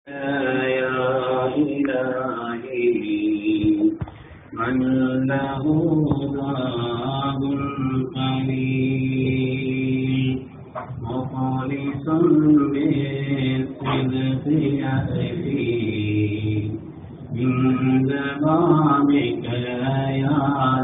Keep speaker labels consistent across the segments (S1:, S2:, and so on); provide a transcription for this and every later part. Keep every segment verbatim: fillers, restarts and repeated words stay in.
S1: يا إلهي من له باب قليل مخلص بالصدق يأتي عند بابك يا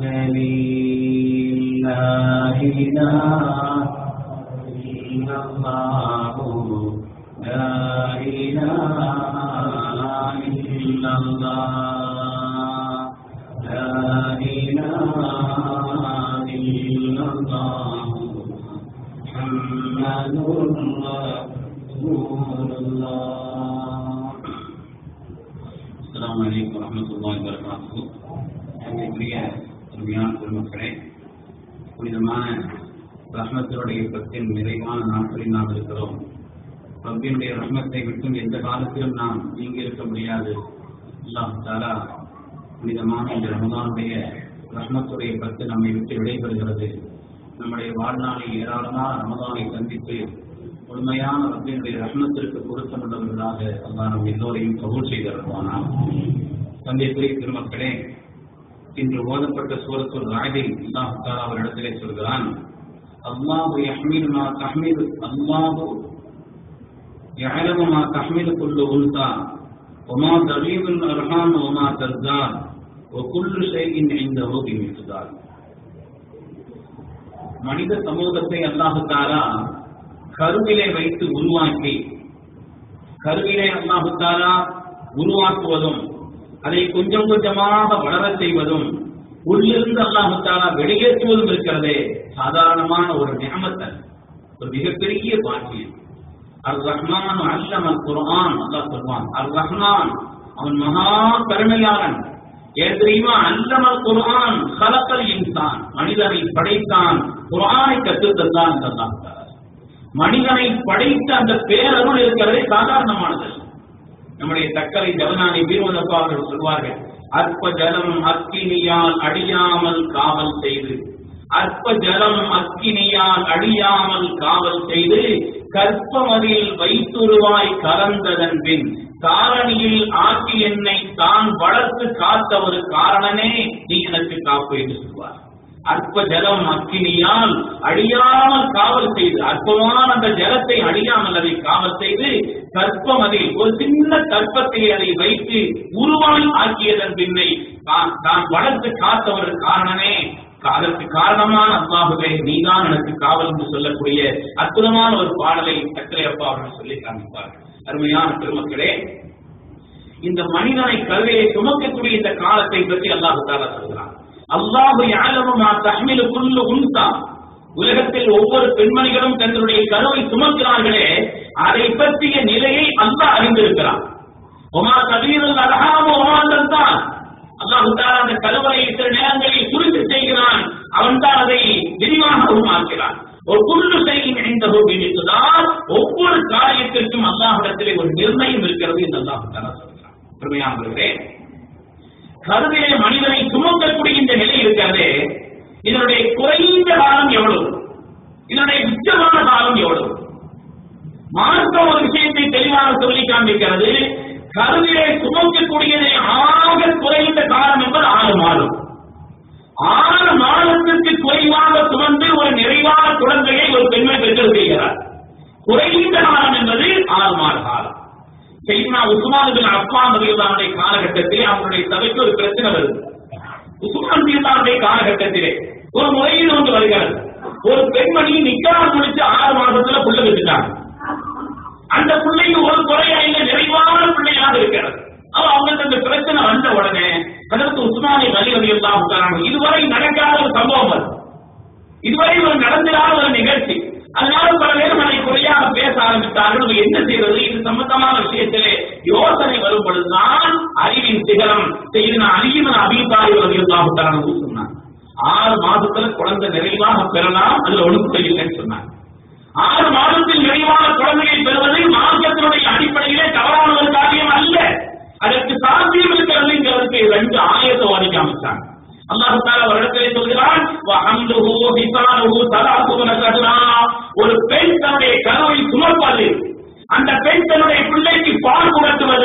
S1: جليل لا إله إلا الله لا إله إلا الله لا إله إلا الله محمد رسول الله. السلام عليكم ورحمة الله وبركاته. அன்றைய அருமையான பெருமக்களே, புனிதமான ரஹ்மத்துடைய பத்தின் நிறைவான நாட்களில் நாம் இருக்கிறோம். ரப்பினுடைய ரஹ்மத்தை விட்டும் எந்த காலத்திலும் நாம் நீங்கி இருக்க முடியாது. அல்லாஹ் தஆலா புனிதமான இந்த ரமதானுடைய ரஹ்மத்துடைய பத்து நம்மை விட்டு விடைபெறுகிறது. நம்முடைய வாழ்நாளில் ஏராளமான ரமதானை சந்தித்து உண்மையான ரப்பினுடைய ரஹ்மத்திற்கு பொருத்தமுள்ளவர்களாக அல்லாஹ் நம் எல்லோரையும் கபூல் செய்திருப்பானாம். சந்திப்புரை திருமக்களே, இன்று ஓதப்பட்ட சூரத்துல் ராஹில் அல்லாஹ் தஆலா அவரிடத்திலே சொல்கிறான், அல்லாஹு யஹ்மிலு மா தஹ்மிலு அல்லாஹு يعلم ما تحمل كل أنثى وما تغيض الأرحام وما تزداد وكل شيء عنده بمقدار. மனித சமூகத்தை அல்லாஹ் தஆலா கருவிலே வைத்து உருவாக்கி, கருவிலே அல்லாஹ் தஆலா உருவாக்குவதும் அதை கொஞ்சம் கொஞ்சமாக வளர செய்வதும் உள்ளிருந்து அல்லாஹ் தஆலா வெளியேற்றுவதும் இருக்கிறதே சாதாரணமான ஒரு நிஅமத், ஒரு மிகப்பெரிய பாக்கியம். அர் ரஹ்மான் அல்லம குர்ஆன், அல்லாஹ் சொல்வான் அர் ரஹ்மான் அவன் மகா கருணையாளன். ஏன் தெரியுமா? அல்லம குர்ஆன் خلقல் இன்சான், மனிதனை படைத்தான், குர்ஆனை கற்றுத் தந்தான். அல்லாஹ் மனிதனை படைத்த அந்த பேரருள் இருக்கிறதே சாதாரணமானது. நம்முடைய தக்கரை ஜவனானி பீர்வதப்பா அவர்கள் சொல்வார்கள், அற்ப ஜலம் அக்கினியால் அடியாமல் காவல் செய்து, அற்ப ஜலம் அக்கினியால் அழியாமல் காவல் செய்து, கற்பமதில் வைத்துருவாய் கலந்ததன் பின் காரணியில் ஆக்கி என்னை தான் வளர்த்து காத்த ஒரு காரணனே நீ எனக்கு காப்பு என்று சொல்வார். அற்ப ஜலம் அக்கினியால் அழியாமல் காவல் செய்து, அற்பமான அந்த ஜலத்தை அழியாமல் அதை காவல் செய்து, கற்பமதில் ஒரு சின்ன கற்பத்தை அதை வைத்து உருவாய் ஆக்கியதன் பின்னை தான் வளர்த்து காத்த ஒரு காரணனே, அதற்கு காரணமான அல்லாஹுவே நீதான் எனக்கு காவல் என்று சொல்லக்கூடிய அற்புதமான ஒரு பாடலை சக்கரை அப்பா அவர்கள் சொல்லி காண்பிப்பார்கள். அருமையான பெருமக்களே, இந்த மனிதனை கருவியை சுமக்கக்கூடிய இந்த காலத்தை பற்றி அல்லாஹ் தஆலா சொல்கிறான். அல்லாஹு யஅலமு மா தஹ்மிலு குல்லு உன்ஸா, உலகத்தில் ஒவ்வொரு பெண்மணிகளும் தங்களுடைய கருவை சுமக்கிறார்களே அதை பற்றிய நிலையை அல்லாஹ் அறிந்திருக்கிறான். ஒமா தகீருல் அர்ஹாம் ஒமா தன்தான், அல்லாஹ் தஆலா அந்த கருவறை சில நேரங்களில் சுருக்கி செய்கிறான், அவன் தான் அதை விரிவாகவும் ஆக்கிறான். ஒரு குல்லு ஷைஇன் இன்தஹு பிமிக்தார், ஒவ்வொரு காரியத்திற்கும் அல்லாஹ்விடத்திலே ஒரு நிர்ணயம் இருக்கிறது என்று அல்லாஹ் தஆலா சொல்கிறான். பெருமையானவர்களே, கருவிலே மனிதனை சுமக்கக்கூடிய இந்த நிலை இருக்கிறதே, இதனுடைய குறைந்த காலம் எவ்வளவு, இதனுடைய உச்சமான காலம் எவ்வளவு? மார்க்கம் ஒரு விஷயத்தை தெளிவாக சொல்லி காண்பிக்கிறது. கருவிலே சுமக்கக்கூடியதை ஆக குறைந்த காலம் என்பது ஆறு மாதம். ஆறு மாதத்திற்கு குறைவாக சுமந்து ஒரு நிறைவான குழந்தையை ஒரு பெண்மை பெற்று செய்கிறார். குறைந்த காலம் என்பது ஆறு மாத காலம். சையத்னா உஸ்மான் பின் அஃபான் ரலியல்லாஹு காலகட்டத்திலே அவருடைய சபைக்கு ஒரு பிரச்சனை வருது. உஸ்மான் ரலியல்லாஹு காலகட்டத்திலே ஒரு முறையில் ஒன்று வருகிறது. ஒரு பெண்மணி நிக்காஹ் முடிச்சு ஆறு மாதத்துல புள்ள பெற்றுட்டாங்க. அந்த பிள்ளைக்கு ஒரு குறையா இல்லை, நிறைவான பிள்ளையாக இருக்கிறது. அவங்களுக்கு அந்த பிரச்சனை வந்த உடனே அதற்கு உஸ்மானை வலி ரலியல்லாஹு தஆலா இதுவரை நடக்காத ஒரு சம்பவம் அது, இதுவரை ஒரு நடந்திராத ஒரு நிகழ்ச்சி. அதனால பல பேரும் அதை குறையாக பேச ஆரம்பித்தார்கள். என்ன செய்வது? இது சம்பந்தமான விஷயத்திலே யோசனை வரும் பொழுதுதான் அறிவின் சிகரம் செய்தனா அலியின் அபீ தாலிப் ரலியல்லாஹு தஆலா சொன்னார், ஆறு மாதத்துல குழந்தை நிறைவாக பெறலாம், அதுல ஒழுங்கு இல்லைன்னு சொன்னார். ஆறு மாதத்தில் நிறைவான குழந்தையை பெறுவது மார்க்கத்தினுடைய அடிப்படையிலே தவறான ஒரு காரியம் அல்ல, அதற்கு சாத்தியம் இருக்கிறதுங்கிறதுக்கு ரெண்டு ஆயத்தை ஓதி காமிச்சாங்க. அல்லாஹ் தஆலா ஒரு இடத்திலே சொல்கிறான், வஹம்லுஹு ஹிசாலுஹு ஸலாத்துன ஷஹ்ரா, ஒரு பெண் தன்னுடைய கருவை சுமப்பது, அந்த பெண் தன்னுடைய பிள்ளைக்கு பால் கொடுத்து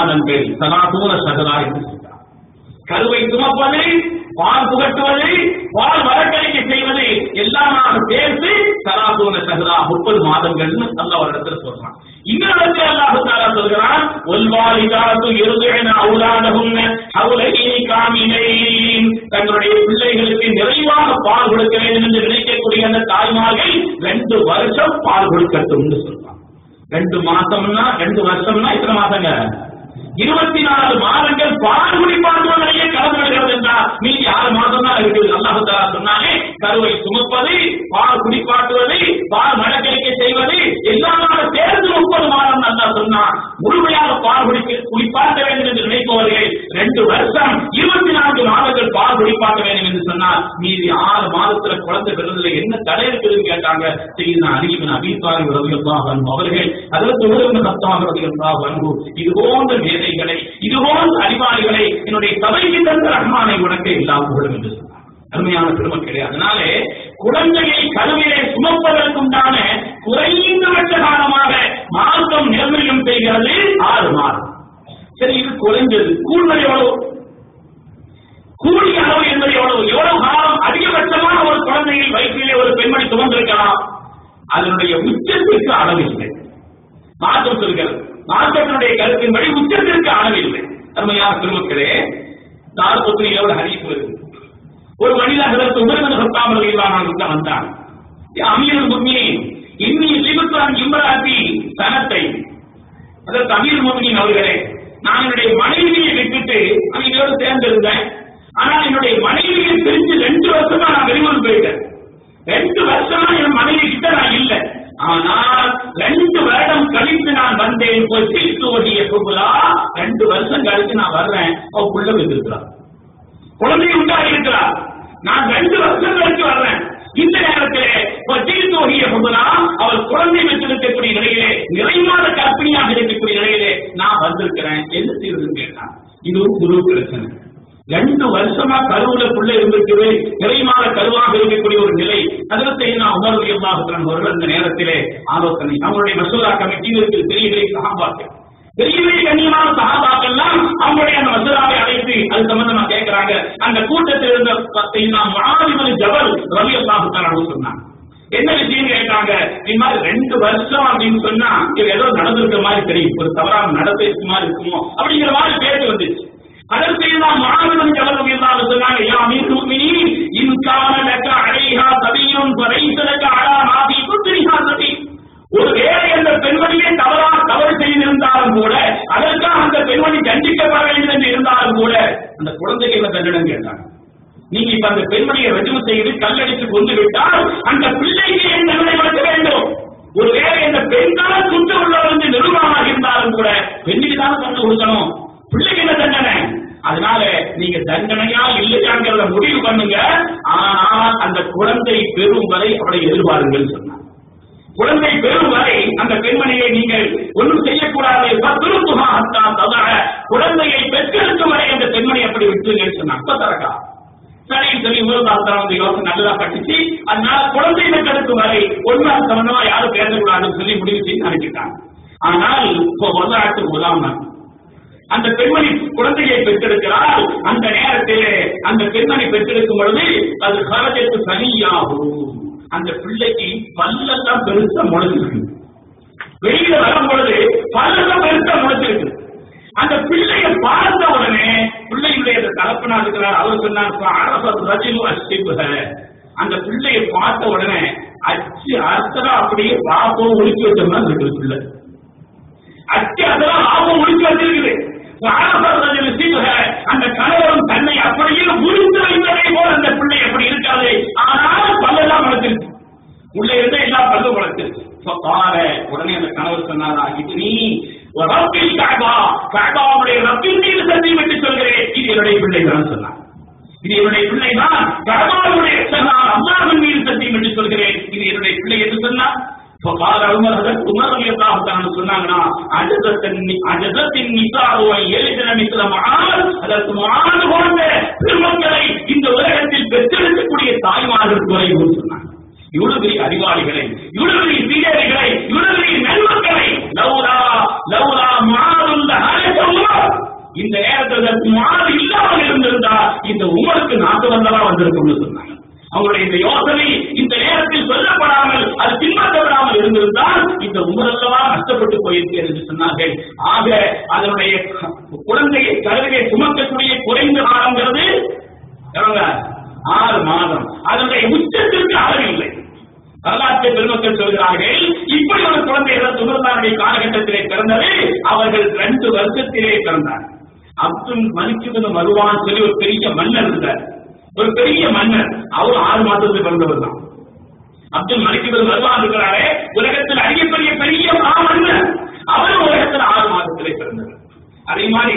S1: மாதங்கள் சலாத்தூன சகலா என்று சொல்றார். கருவை சுமப்பது, பால் புகட்டுவது, பால் வழக்கறிக்கை செய்வது எல்லாமாக சேர்த்து சலாத்தூன சகலா முப்பது மாதங்கள் அல்லாஹ் ஒரு இடத்துல சொல்றான். இன்னொரு அல்லாஹ் தஆலா சொல்கிறான், வல்வாலிதாத்து யர்துன அவுலாதஹுன்ன ஹவுலைனி காமிலைன். தங்களுடைய பிள்ளைகளுக்கு நிறைவாக பால் கொடுக்க வேண்டும் என்று நினைக்கக்கூடிய அந்த தாய்மார்கள் ரெண்டு வருஷம் பால் கொடுக்கட்டும் என்று சொல்றான். ரெண்டு மாசம்னா ரெண்டு வருஷம்னா எத்தனை மாசங்க? இருபத்தி நாலு மாதங்கள் பால் குடிப்பாட்டுவதையே கலந்து விடுகிறது என்றால் மீதி ஆறு மாதம் தான் இருக்குது. அல்லாஹ் தஆலா சொன்னாலே கருவை சுமப்பது, பால் குடிப்பாட்டுவது, பால் மடக்கறிக்கை செய்வது எல்லாமாக சேர்ந்து முப்பது மாதம் அல்லாஹ் சொன்னான். முழுமையாக பால் குடிக்க குடிப்பாட்ட வேண்டும் என்று நினைப்பவர்கள் ரெண்டு வருஷம் இருபத்தி நான்கு மாதங்கள் பால் குடிப்பாட்ட வேண்டும் என்று சொன்னால் மீதி ஆறு மாதத்துல குழந்தை பிறந்ததுல என்ன தடை இருக்குதுன்னு கேட்டாங்க. செய்தினா அறிவின் அபிபாரி ரலியல்லாஹு அன்ஹு அவர்கள் அதற்கு உலகம் சத்தாக ரலியல்லாஹு அன்ஹு இது போன்ற வேலைகளை இது போன்ற அறிவாளிகளை என்னுடைய சபைக்கு தந்த ரஹ்மானை உனக்கு எல்லா புகழும் என்று சொன்னார். அருமையான பெருமக்களே, அதனாலே குழந்தையை கருவிலே சுமப்பதற்குண்டான குறைந்தபட்ச காலமாக மார்க்கம் நிர்ணயம் செய்கிறது ஆறு மாதம். சரி, இது குறைஞ்சது. கூடுதல் எவ்வளவு? கூடிய அளவு என்பது எவ்வளவு? எவ்வளவு காலம் அதிகபட்சமான ஒரு குழந்தையை வயிற்றிலே ஒரு பெண்மணி சுமந்திருக்கலாம்? அதனுடைய உச்சத்திற்கு அளவில்லை. மார்க்கம் சொல்கிறது. மார்க்கத்தினுடைய கருத்தின்படி உச்சத்திற்கு அளவில்லை. அருமையான பெருமக்களே, தாரபுத்திரி எவ்வளவு ஹதீஸ் வருது. ஒரு மனிதர் அதற்கு உமர் சத்தாமல் வந்தான். அமீருல் முஃமினீன் இன்னி லிபத்தான் இம்ராத்தி சனத்தை. அதற்கு அமீருல் முஃமினீன் அவர்களே, நான் என்னுடைய மனைவியை விட்டுட்டு அவங்களோடு சேர்ந்திருந்தேன். ஆனால் என்னுடைய மனைவியை பிரிஞ்சு ரெண்டு வருஷமா நான் வெளியூர் போயிட்டேன். ரெண்டு வருஷமா என் மனைவி கிட்ட நான் இல்லை. ஆனால் ரெண்டு வருடம் கழித்து நான் வந்தேன். ரெண்டு வருஷம் கழிச்சு நான் வர்றேன். அவ புள்ள வந்திருக்கிறார், குழந்தை உண்டாகி இருக்கிறார். நான் ரெண்டு வருஷம் கழிச்சு வர்றேன். இந்த நேரத்தில் அவள் குழந்தை பெற்றிருக்கக்கூடிய நிலையிலே, நிறைவான கற்பிணியாக இருக்கக்கூடிய நிலையிலே நான் வந்திருக்கிறேன். என்ன செய்வதுன்னு கேட்டான். இது ஒரு குரு பிரச்சனை. ரெண்டு வருஷமா கருவுல புள்ள இருந்திருக்குது, நிறைவான கருவாக இருக்கக்கூடிய ஒரு நிலை. அதற்கு நான் உமர் ரலியல்லாஹு அன்ஹு அவர்கள் இந்த நேரத்திலே ஆலோசனை, அவங்களுடைய மசூரா கமிட்டியில் இருக்கிற பெரிய பெரிய சஹாபாக்கள், பெரிய பெரிய கண்ணியமான சஹாபாக்கள்லாம் அவங்களுடைய அந்த மசூராவை அழைத்து அது சம்பந்தமா கேட்கிறாங்க. அந்த கூட்டத்தில் இருந்த முஆது இப்னு ஜபல் ரலியல்லாஹு அன்ஹு சொன்னாங்க. என்ன விஷயம் கேட்டாங்க. இந்த மாதிரி ரெண்டு வருஷம் அப்படின்னு சொன்னா இது ஏதோ நடந்திருக்கிற மாதிரி தெரியும், ஒரு தவறான நடத்தை மாதிரி இருக்குமோ அப்படிங்கிற மாதிரி பேச்சு வந்துச்சு. அதற்கு எல்லாம் மாணவன் ஜபல் சொன்னாங்க, யா அமீருல் முஃமினீன் இன் கான லக அலைஹா சபியுன் ஃபலைஸ லக அலா மா ஃபீ குத்ரிஹா சபி. ஒருவேளை அந்த பெண்மணியை தவறா தவறு செய்திருந்தாலும் கூட அதற்காக அந்த பெண்மணி தண்டிக்கப்பட வேண்டும் என்று இருந்தாலும் கூட அந்த குழந்தைக்கு என்ன தண்டனை கேட்டாங்க. நீங்க இப்ப அந்த பெண்மணியை ரஜிம செய்து கல்லடித்து கொண்டு விட்டால் அந்த பிள்ளைக்கு என்ன தண்டனை கொடுக்க வேண்டும்? ஒருவேளை அந்த பெண்தான் குற்றம் உள்ளவர் என்று நிரூபணமாக இருந்தாலும் கூட பெண்ணுக்கு தான் தண்டனை கொடுக்கணும், பிள்ளைக்கு என்ன தண்டனை? அதனால நீங்க தண்டனையா இல்லையாங்கிறத முடிவு பண்ணுங்க. ஆனால் அந்த குழந்தை பெறும் வரை அவளை எதிர்பாருங்கள் சொன்னார். குழந்தை பெறும் வரை அந்த பெண்மணியை நீங்கள் ஒன்றும் செய்யக்கூடாது. குழந்தையை பெற்றெடுக்கும் வரை அந்த பெண்மணி அப்படி விட்டுருங்கன்னு சொன்னாங்க. சரி சரி ஊர்தாஸ்தான் யோசனை நல்லதா கட்டிச்சு. அதனால குழந்தை பெற்றெடுக்கும் வரை ஒன்னா சம்பந்தமா யாரும் பேசக்கூடாதுன்னு சொல்லி முடிவு செய்து அனுப்பிட்டாங்க. ஆனால் இப்போ வரலாற்று உதாரணம், அந்த பெண்மணி குழந்தையை பெற்றெடுக்கிறார். அந்த நேரத்திலே அந்த பெண்மணி பெற்றெடுக்கும் பொழுது அது கரத்திற்கு சரியாகும். அந்த பிள்ளைக்கு பல்லெல்லாம் பெருசா முளைச்சிருக்கு. வெளியில வரும் பொழுது பல்லெல்லாம் பெருசா முளைச்சிருக்கு. அந்த பிள்ளையை பார்த்த உடனே பிள்ளையுடைய தகப்பனா இருக்கிறார். அவர் சொன்னார், அந்த பிள்ளையை பார்த்த உடனே அச்சு அர்த்தம் அப்படியே பாப்பம் ஒழிச்சு வச்சோம்னா இருக்குது. பிள்ளை அச்சு அதெல்லாம் பாப்பம் ஒழிச்சு வச்சிருக்குது. அந்த கணவரும் தன்னை அப்படியே முடிந்து வைத்ததை போல அந்த பிள்ளை எப்படி இருக்காது. ஆனால் பல்லெல்லாம் வளர்த்திருக்கு. உள்ள இருந்த எல்லா பல்லும் வளர்த்திருக்கு. உடனே அந்த கணவர் சொன்னாரா, இது நீ ரப்பில் கஅபா, கஅபாவுடைய ரப்பின் மீது சத்தியம் என்று சொல்கிறேன், இது என்னுடைய பிள்ளைதான் சொன்னார். இது என்னுடைய பிள்ளைதான். கஅபாவுடைய அல்லாஹ்வின் மீது சத்தியம் என்று சொல்கிறேன், இது என்னுடைய பிள்ளை என்று சொன்னார். فقال عمر حضرت عمر رضي الله عنه சொன்னாங்கன்னா, அஜதத்தின் அஜதத்தின் நிசாவை எழுதின மிஸ்ல முஆத், அதற்கு முஆத் போன்ற பெருமக்களை இந்த உலகத்தில் பெற்றெடுக்கக்கூடிய தாய்மார்கள் குறைவு சொன்னாங்க. இவ்வளவு பெரிய அறிவாளிகளை, இவ்வளவு பெரிய சீடர்களை, இவ்வளவு பெரிய நன்மக்களை லௌலா லௌலா முஆதுல் ஹாலிஸ் வந்திருக்கும்னு சொன்னாங்க. அவங்களுடைய இந்த யோசனை இந்த நேரத்தில் சொல்லப்படாமல் அது பின்பற்றப்படாமல் இருந்திருந்தால் இந்த உமரல்லவா நஷ்டப்பட்டு போயிருக்கேன் என்று சொன்னார்கள். ஆக அதனுடைய குழந்தையை கருவியை சுமக்கக்கூடிய குறைந்த காலங்கிறது ஆறு மாதம். அதனுடைய உச்சத்திற்கு அளவில்லை. வரலாற்று பெருமக்கள் சொல்கிறார்கள், இப்படி ஒரு குழந்தை சுமர்தானுடைய காலகட்டத்திலே பிறந்தது. அவர்கள் ரெண்டு வருஷத்திலே பிறந்தார். அப்துல் மலிக் மருவான் சொல்லி ஒரு பெரிய மன்னர் இருந்தார். ஒரு பெரிய மன்னர், அவர் ஆறு மாதத்துக்கு பிறந்தவர் தான். அப்துல் மலிக் மருவான் இருக்கிறாரே, உலகத்தில் அறியப்பெரிய பெரிய மன்னர், அவர் உலகத்தில் ஆறு மாதத்திலே பிறந்தவர். அதே மாதிரி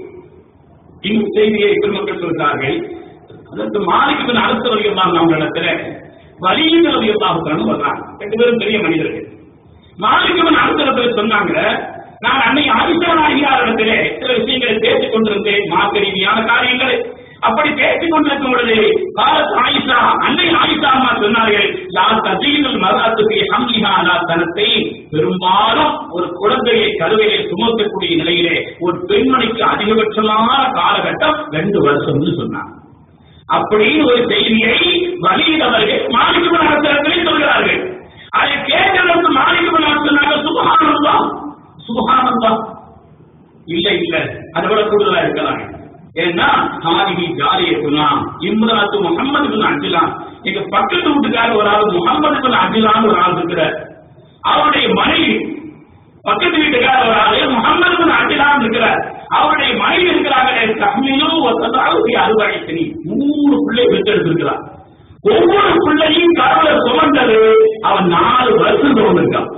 S1: இந்த செய்தியை பெருமக்கள் சொல்கிறார்கள். அதற்கு மாலிக் அரசு வழியெல்லாம் நம்மளிடத்துல வலியுறு வழியெல்லாம் வர்றாங்க. ரெண்டு பேரும் பெரிய மனிதர்கள். மாலிக் அரசு சொன்னாங்க, நான் அன்னை ஆயிஷா நாயகியாரிடத்திலே சில விஷயங்களை பேசிக் கொண்டிருந்தேன், மார்க்க ரீதியான காரியங்களை. அப்படி பேசிக் கொண்டிருக்கும் பொழுது காலத்து ஆயிஷா அன்னை ஆயிஷா அம்மா சொன்னார்கள், யார் தஜீனல் மரத்துக்கு ஹம்லிஹானா தனத்தை, பெரும்பாலும் ஒரு குழந்தையை கருவையை சுமக்கக்கூடிய நிலையிலே ஒரு பெண்மணிக்கு அதிகபட்சமான காலகட்டம் ரெண்டு வருஷம்னு சொன்னாங்க. அப்படின்னு ஒரு செய்தியை வலியுறவர்கள் மாலிக் அரசர்களே சொல்கிறார்கள். அதை கேட்டதற்கு மாலிக் சொன்னாங்க, சுபஹானல்லாஹ் சுபஹானல்லாஹ், இல்ல இல்ல அதை விட கூடுதலா இருக்கலாம். ஏன்னா ஹாதிஹி ஜாரியத்துனா இம்ராத்து முஹம்மது பின் அப்துல்லாஹ், எங்க பக்கத்து வீட்டுக்காரர் ஒரு ஆள் முஹம்மது பின் அப்துல்லாஹ் ஒரு ஆள் இருக்கிறார். அவருடைய மனைவி பக்கத்து வீட்டுக்காரர் ஒரு ஆளு முஹம்மது பின் அப்துல்லாஹ் இருக்கிறார். அவருடைய மனைவி இருக்கிறாங்களே தஹ்மீலும் அறுபடை மூணு பிள்ளை பெற்றெடுத்திருக்கிறார். ஒவ்வொரு பிள்ளையும் கருவில சுமந்தது அவன் நாலு வருஷம் சுமந்திருக்கான்.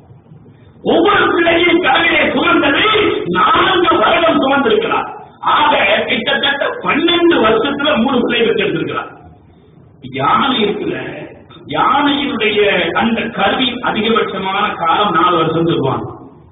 S1: ஒவ்வொரு பிள்ளையும் கருவிலே சுமந்தது நான்கு வருடம் சுமந்திருக்கிறார். ஆக கிட்டத்தட்ட பன்னெண்டு வருஷத்துல மூணு பிள்ளை பெற்றெடுத்திருக்கிறார். யானை இருக்குல்ல, யானையினுடைய அந்த கருவி அதிகபட்சமான காலம் நாலு வருஷம் சொல்லுவாங்க.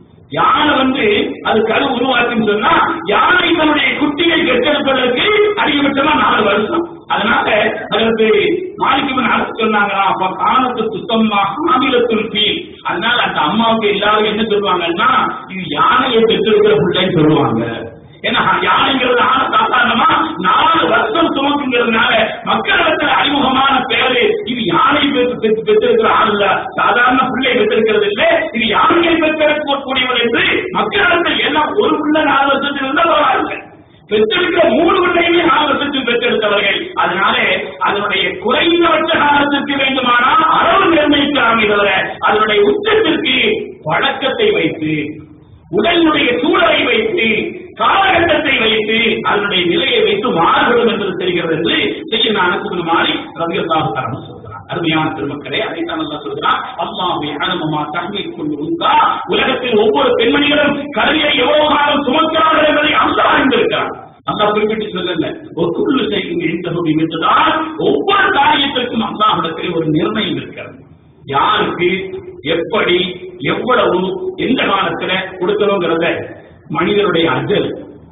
S1: யானை வந்து அது கரு உருவாக்குன்னு சொன்னா யானை தன்னுடைய குட்டியை பெற்றெடுப்பதற்கு அதிகபட்சமா நாலு வருஷம். அதனால அதற்கு மாலிக் அரசு சொன்னாங்களா, அப்ப காலத்து சுத்தமா மாநிலத்தில் ஃபீல். அதனால அந்த அம்மாவுக்கு எல்லாரும் என்ன சொல்லுவாங்கன்னா, இது யானையை பெற்றிருக்கிற பிள்ளைன்னு சொல்லுவாங்க. ஏன்னா யானைங்கிறது ஆன சாதாரணமா நாலு வருஷம் சுமக்குங்கிறதுனால மக்களிடத்தில் அறிமுகமான பேரு இது யானை பெற்றிருக்கிற ஆள் இல்ல, சாதாரண பிள்ளை பெற்றிருக்கிறது இல்லை, இது யானையை பெற்றிருக்கக்கூடியவர் என்று மக்களிடத்தில் எல்லாம் ஒரு பிள்ளை நாலு வருஷத்தில் இருந்தால் பரவாயில்லை, பெற்றிருக்கிற மூணு பிள்ளையுமே நாலு வருஷத்தில் பெற்றெடுத்தவர்கள். அதனாலே அதனுடைய குறைந்தபட்ச காலத்திற்கு வேண்டுமானால் அளவு நிர்ணயிக்கலாமே தவிர அதனுடைய உச்சத்திற்கு பழக்கத்தை வைத்து உடலுடைய சூழலை வைத்து காலகட்டத்தை வைத்து அதனுடைய நிலையை வைத்து மாறுபடும் என்று தெரிகிறது என்று செய்ய நான் மாறி ரவியல்லாஹு தஆலா சொல்கிறார். அருமையான பெருமக்களே, அதைத்தான் அல்லாஹ் சொல்கிறார், அல்லாஹு யஅலமுமா தஹ்மீல் குல்லு உன்சா, உலகத்தில் ஒவ்வொரு பெண்மணிகளும் கருவியை எவ்வளவு காலம் சுமக்கிறார்கள் என்பதை அல்லாஹ் அறிந்திருக்கிறார். அல்லாஹ் குறிப்பிட்டு சொல்லல, ஒரு குல்லு செய்யும் இன்தஹுபி மித்தான், ஒவ்வொரு காரியத்திற்கும் அல்லாஹ்விடத்தில் ஒரு நிர்ணயம் இருக்கிறது. யாருக்கு எப்படி எவ்வளவு எந்த காலத்துல கொடுக்கணுங்கிறத மனிதனுடைய அஜல்,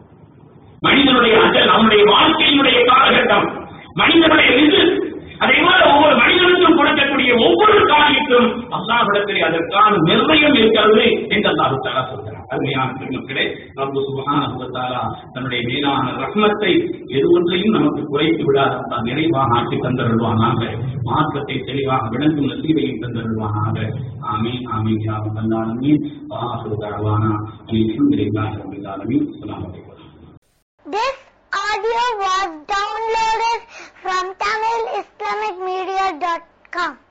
S1: மனிதனுடைய அஜல் நம்முடைய வாழ்க்கையினுடைய காலகட்டம், மனிதனுடைய இது, அதே போல ஒவ்வொரு மனிதனுக்கும் கொடுக்கக்கூடிய ஒவ்வொரு காரியத்தும் அல்லாஹ்விடத்திலே அதற்கான நிர்ணயம் இருக்கிறது என்று அல்லாஹ் தஆலா சொல்கிறார். அருமையான பெருமக்களே, ரப்பு சுப்ஹானஹு வ தஆலா தன்னுடைய மேலான ரஹ்மத்தை எது ஒன்றையும் நமக்கு குறைத்து விடாத நிறைவாக ஆக்கி தந்தருள்வானாக, மார்க்கத்தை தெளிவாக விளங்கும் நசீபையும் தந்தருள்வானாக. ஆமீன் ஆமீன் யா ரப்பல் ஆலமீன். வ ஆகிரு தஅவானா அல்ஹம்துலில்லாஹி ரப்பில் ஆலமீன். அஸ்ஸலாமு அலைக்கும்.
S2: This audio was downloaded from Tamil Islamic Media dot com.